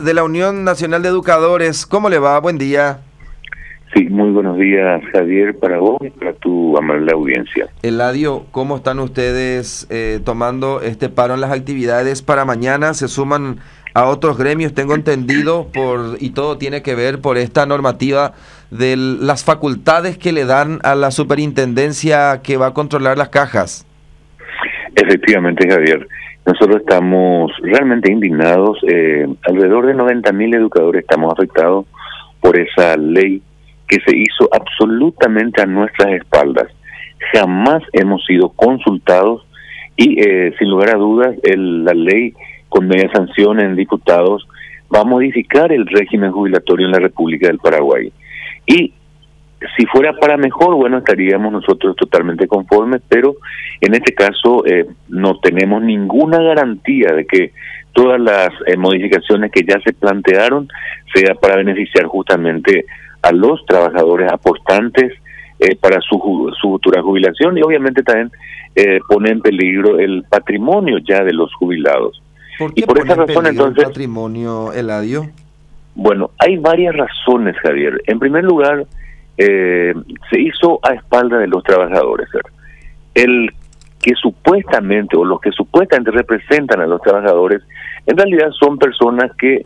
de la Unión Nacional de Educadores. ¿Cómo le va? Buen día. Sí, muy buenos días, Javier, para vos y para tu amable audiencia. Eladio, ¿cómo están ustedes tomando este paro en las actividades para mañana? ¿Se suman a otros gremios? Tengo entendido, y todo tiene que ver por esta normativa de las facultades que le dan a la superintendencia que va a controlar las cajas. Efectivamente, Javier, nosotros estamos realmente indignados. Alrededor de 90.000 educadores estamos afectados por esa ley que se hizo absolutamente a nuestras espaldas. Jamás hemos sido consultados y, sin lugar a dudas, la ley con media sanción en diputados va a modificar el régimen jubilatorio en la República del Paraguay. Y si fuera para mejor, bueno, estaríamos nosotros totalmente conformes, pero en este caso no tenemos ninguna garantía de que todas las modificaciones que ya se plantearon sea para beneficiar justamente a los trabajadores aportantes para su futura jubilación, y obviamente también pone en peligro el patrimonio ya de los jubilados. ¿Por qué por esa razón, entonces, el patrimonio, Eladio? Bueno, hay varias razones, Javier. En primer lugar, se hizo a espalda de los trabajadores. El que supuestamente, o los que supuestamente representan a los trabajadores, en realidad son personas que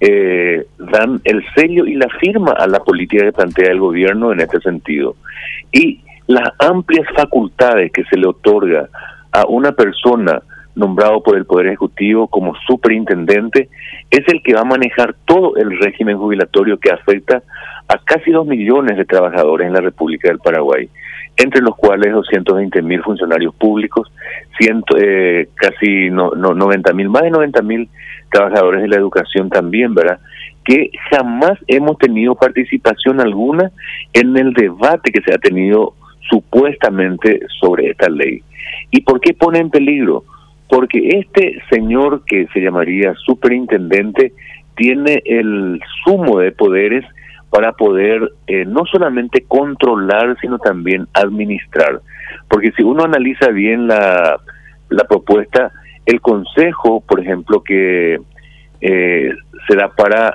dan el sello y la firma a la política que plantea el gobierno en este sentido. Y las amplias facultades que se le otorga a una persona nombrado por el Poder Ejecutivo como superintendente es el que va a manejar todo el régimen jubilatorio que afecta a casi 2 millones de trabajadores en la República del Paraguay, entre los cuales 220.000 funcionarios públicos, casi 90.000, más de 90.000 trabajadores de la educación también, ¿verdad?, que jamás hemos tenido participación alguna en el debate que se ha tenido supuestamente sobre esta ley. ¿Y por qué pone en peligro? Porque este señor que se llamaría superintendente tiene el sumo de poderes para poder no solamente controlar, sino también administrar. Porque si uno analiza bien la propuesta, el consejo, por ejemplo, que se da para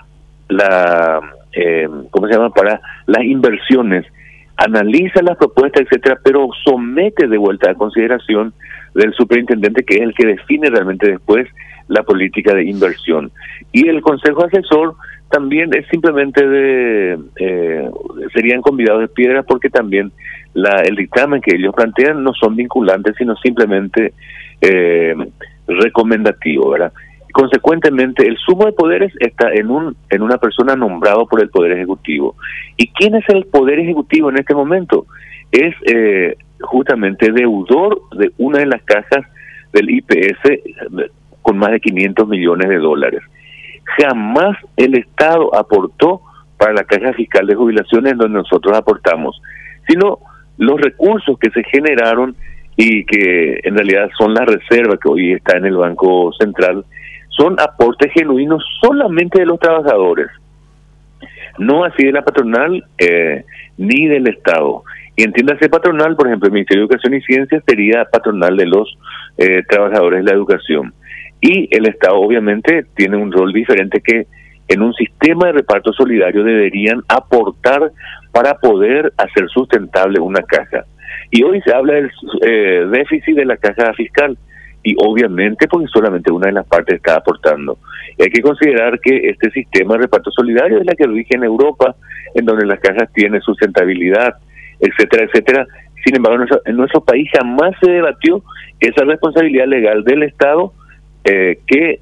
para las inversiones, analiza las propuestas, etcétera, pero somete de vuelta a consideración del superintendente, que es el que define realmente después la política de inversión. Y el consejo asesor también es simplemente serían convidados de piedra, porque también el dictamen que ellos plantean no son vinculantes, sino simplemente recomendativo, ¿verdad? Consecuentemente, el sumo de poderes está en una persona nombrado por el Poder Ejecutivo. ¿Y quién es el Poder Ejecutivo en este momento? Es justamente deudor de una de las cajas del IPS con más de 500 millones de dólares. Jamás el Estado aportó para la caja fiscal de jubilaciones donde nosotros aportamos, sino los recursos que se generaron y que en realidad son la reserva que hoy está en el Banco Central, son aportes genuinos solamente de los trabajadores, no así de la patronal ni del Estado. Y entiéndase patronal, por ejemplo, el Ministerio de Educación y Ciencias sería patronal de los trabajadores de la educación. Y el Estado obviamente tiene un rol diferente, que en un sistema de reparto solidario deberían aportar para poder hacer sustentable una caja. Y hoy se habla del déficit de la caja fiscal, y obviamente porque solamente una de las partes está aportando. Y hay que considerar que este sistema de reparto solidario es la que rige en Europa, en donde las cajas tienen sustentabilidad, etcétera, etcétera. Sin embargo, en nuestro país jamás se debatió esa responsabilidad legal del Estado que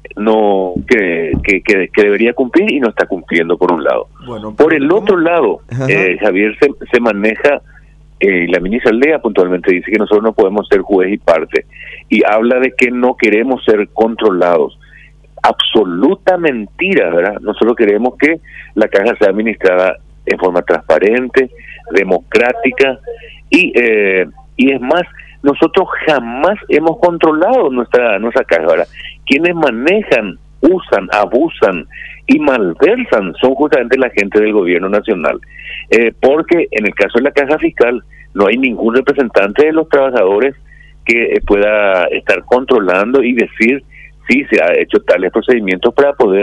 debería cumplir y no está cumpliendo, por un lado. Bueno, por el otro lado, Javier, se maneja, la ministra Lea puntualmente dice que nosotros no podemos ser juez y parte, y habla de que no queremos ser controlados. Absoluta mentira, ¿verdad? Nosotros queremos que la caja sea administrada en forma transparente, democrática, y es más, nosotros jamás hemos controlado nuestra caja. Ahora, quienes manejan, usan, abusan y malversan son justamente la gente del gobierno nacional, porque en el caso de la caja fiscal no hay ningún representante de los trabajadores que pueda estar controlando y decir si se ha hecho tales procedimientos para poder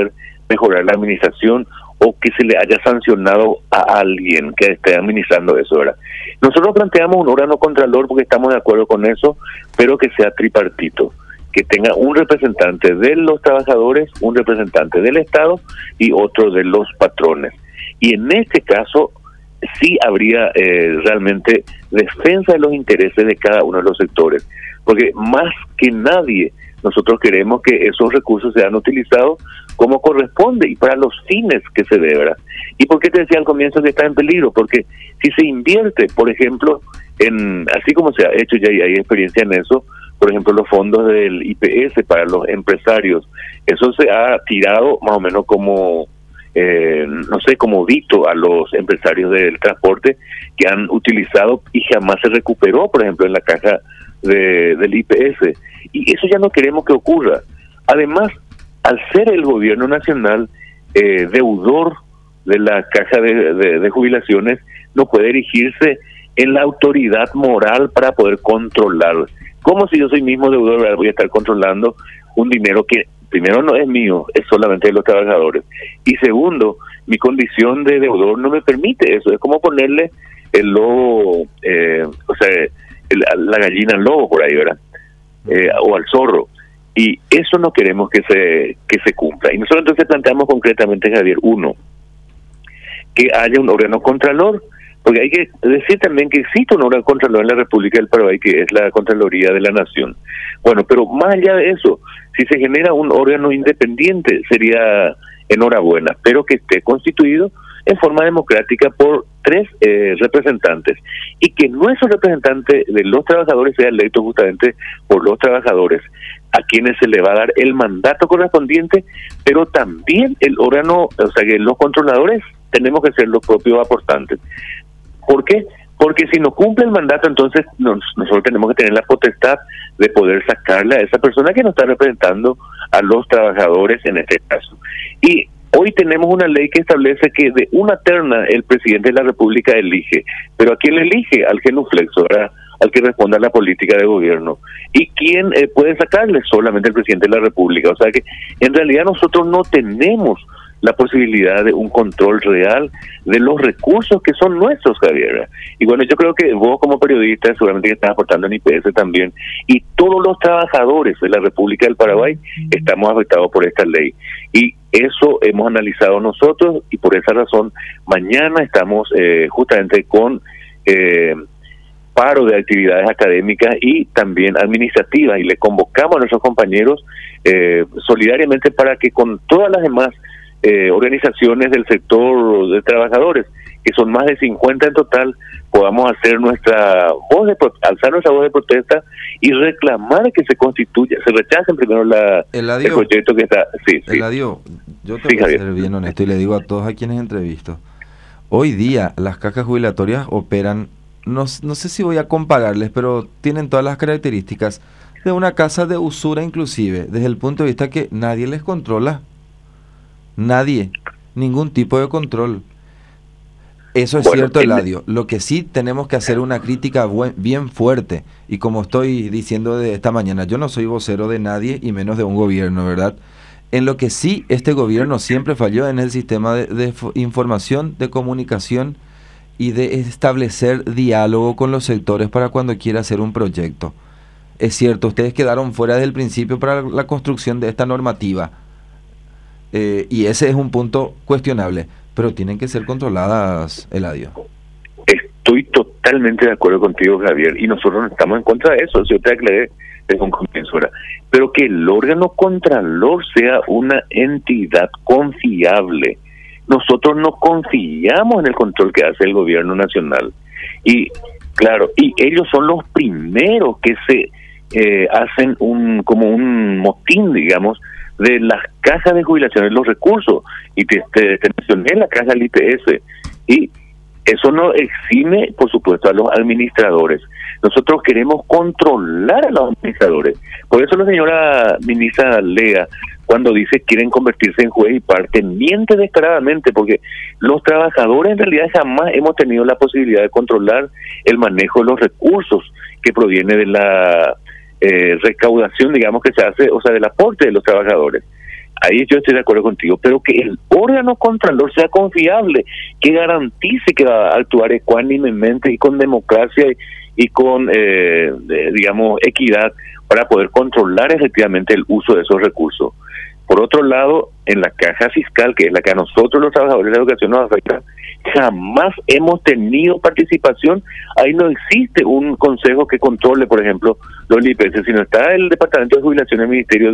mejorar la administración o que se le haya sancionado a alguien que esté administrando eso, ¿verdad? Nosotros planteamos un órgano contralor porque estamos de acuerdo con eso, pero que sea tripartito, que tenga un representante de los trabajadores, un representante del Estado y otro de los patrones. Y en este caso sí habría realmente defensa de los intereses de cada uno de los sectores, porque más que nadie nosotros queremos que esos recursos sean utilizados como corresponde y para los fines que se dé, ¿verdad? ¿Y por qué te decía al comienzo que está en peligro? Porque si se invierte, por ejemplo, así como se ha hecho ya y hay experiencia en eso, por ejemplo, los fondos del IPS para los empresarios, eso se ha tirado más o menos como, no sé, como dito a los empresarios del transporte que han utilizado y jamás se recuperó, por ejemplo, en la caja del IPS. Y eso ya no queremos que ocurra. Además, al ser el gobierno nacional deudor de la caja de jubilaciones, no puede erigirse en la autoridad moral para poder controlar. Como si yo soy mismo deudor, voy a estar controlando un dinero que primero no es mío, es solamente de los trabajadores. Y segundo, mi condición de deudor no me permite eso. Es como ponerle el lobo, la gallina al lobo por ahí, ¿verdad? O al zorro. Y eso no queremos que se cumpla. Y nosotros entonces planteamos concretamente, Javier, uno, que haya un órgano contralor, porque hay que decir también que existe un órgano contralor en la República del Paraguay, que es la Contraloría de la Nación. Bueno, pero más allá de eso, si se genera un órgano independiente, sería enhorabuena, pero que esté constituido en forma democrática por 3 representantes, y que nuestro representante de los trabajadores sea electo justamente por los trabajadores, a quienes se le va a dar el mandato correspondiente, pero también el órgano, o sea que los controladores tenemos que ser los propios aportantes. ¿Por qué? Porque si no cumple el mandato, entonces nosotros tenemos que tener la potestad de poder sacarle a esa persona que nos está representando a los trabajadores en este caso. Y hoy tenemos una ley que establece que de una terna el presidente de la República elige. ¿Pero a quién le elige? Al genuflexo, ¿verdad? Al que responda a la política de gobierno. ¿Y quién puede sacarle? Solamente el presidente de la República. O sea que en realidad nosotros no tenemos la posibilidad de un control real de los recursos que son nuestros, Javier. Y bueno, yo creo que vos como periodista seguramente que estás aportando en IPS también, y todos los trabajadores de la República del Paraguay estamos afectados por esta ley. Y eso hemos analizado nosotros, y por esa razón mañana estamos justamente con paro de actividades académicas y también administrativas, y le convocamos a nuestros compañeros solidariamente para que con todas las demás organizaciones del sector de trabajadores, que son más de 50 en total, podamos hacer alzar nuestra voz de protesta y reclamar que se constituya, se rechacen primero el proyecto que está. Eladio, yo te voy a ser bien honesto y le digo a todos a quienes entrevisto, hoy día las cajas jubilatorias operan, no sé si voy a compararles, pero tienen todas las características de una casa de usura, inclusive desde el punto de vista que nadie les controla. Nadie, ningún tipo de control. Eso es cierto, Eladio. Lo que sí tenemos que hacer una crítica bien fuerte, y como estoy diciendo de esta mañana, yo no soy vocero de nadie y menos de un gobierno, ¿verdad? En lo que sí este gobierno siempre falló en el sistema de información, de comunicación y de establecer diálogo con los sectores para cuando quiera hacer un proyecto. Es cierto, ustedes quedaron fuera desde el principio para la construcción de esta normativa. Y ese es un punto cuestionable, pero tienen que ser controladas, Eladio. Estoy totalmente de acuerdo contigo, Javier, y nosotros no estamos en contra de eso, yo te aclaré desde un comienzo, pero que el órgano contralor sea una entidad confiable. Nosotros no confiamos en el control que hace el gobierno nacional, y claro, y ellos son los primeros que se hacen como un motín, digamos, de las cajas de jubilaciones, los recursos, y te mencioné la caja del IPS, y eso no exime, por supuesto, a los administradores. Nosotros queremos controlar a los administradores. Por eso la señora ministra Lea, cuando dice quieren convertirse en juez y parte, miente descaradamente, porque los trabajadores en realidad jamás hemos tenido la posibilidad de controlar el manejo de los recursos que proviene de la recaudación, digamos, que se hace, o sea, del aporte de los trabajadores. ahí yo estoy de acuerdo contigo, pero que el órgano contralor sea confiable, que garantice que va a actuar ecuánimemente y con democracia y con, digamos, equidad para poder controlar efectivamente el uso de esos recursos. Por otro lado, en la caja fiscal, que es la que a nosotros los trabajadores de la educación nos afecta, jamás hemos tenido participación. Ahí no existe un consejo que controle, por ejemplo, los IPS, sino está el Departamento de Jubilación del Ministerio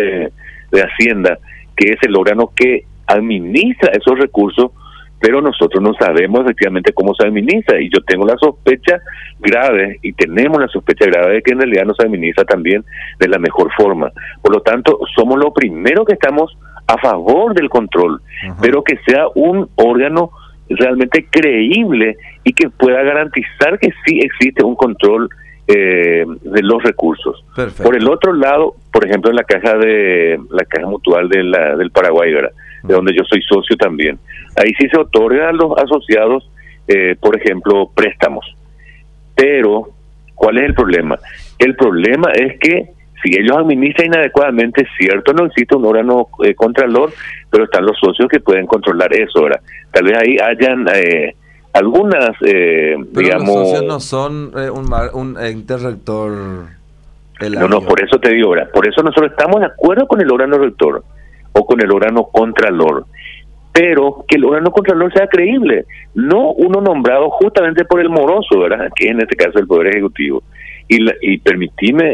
de Hacienda, que es el órgano que administra esos recursos, pero nosotros no sabemos efectivamente cómo se administra, y yo tengo la sospecha grave, y tenemos la sospecha grave de que en realidad no se administra también de la mejor forma. Por lo tanto, somos los primeros que estamos a favor del control, pero que sea un órgano realmente creíble y que pueda garantizar que sí existe un control de los recursos. Perfecto. Por el otro lado, por ejemplo, en la caja mutual del Paraguay, ¿verdad?, de donde yo soy socio también, ahí sí se otorga a los asociados, por ejemplo, préstamos. Pero, ¿cuál es el problema? El problema es que si ellos administran inadecuadamente, cierto, no existe un órgano contralor, pero están los socios que pueden controlar eso, ¿verdad? Tal vez ahí hayan algunas, pero digamos... los socios no son un ente rector. No, por eso te digo, ¿verdad? Por eso nosotros estamos de acuerdo con el órgano rector o con el órgano contralor, pero que el órgano contralor sea creíble, no uno nombrado justamente por el moroso, ¿verdad?, que en este caso el Poder Ejecutivo. Y permitime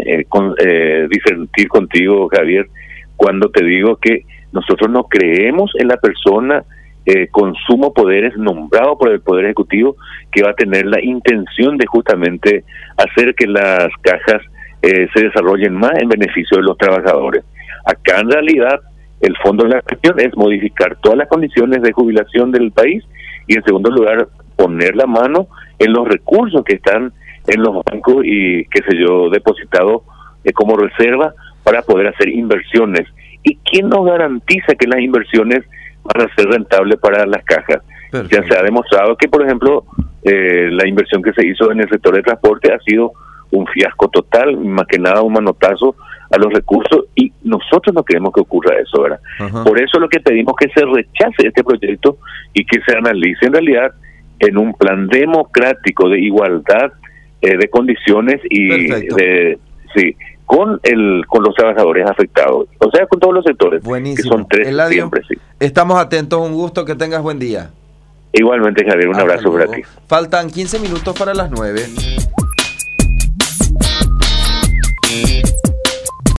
disentir contigo, Javier, cuando te digo que nosotros no creemos en la persona con sumo poderes nombrado por el Poder Ejecutivo, que va a tener la intención de justamente hacer que las cajas se desarrollen más en beneficio de los trabajadores. Acá en realidad el fondo de la cuestión es modificar todas las condiciones de jubilación del país y, en segundo lugar, poner la mano en los recursos que están en los bancos y, qué sé yo, depositados como reserva para poder hacer inversiones. ¿Y quién nos garantiza que las inversiones van a ser rentables para las cajas? Perfecto. Ya se ha demostrado que, por ejemplo, la inversión que se hizo en el sector de transporte ha sido un fiasco total, más que nada un manotazo a los recursos, y nosotros no queremos que ocurra eso, ¿verdad? Por eso lo que pedimos es que se rechace este proyecto y que se analice en realidad en un plan democrático de igualdad de condiciones y con los trabajadores afectados, o sea, con todos los sectores. Buenísimo. Que son tres. Eladio, siempre, sí. Estamos atentos, un gusto, que tengas buen día. Igualmente, Javier, un abrazo para ti. Faltan 15 minutos para las 9.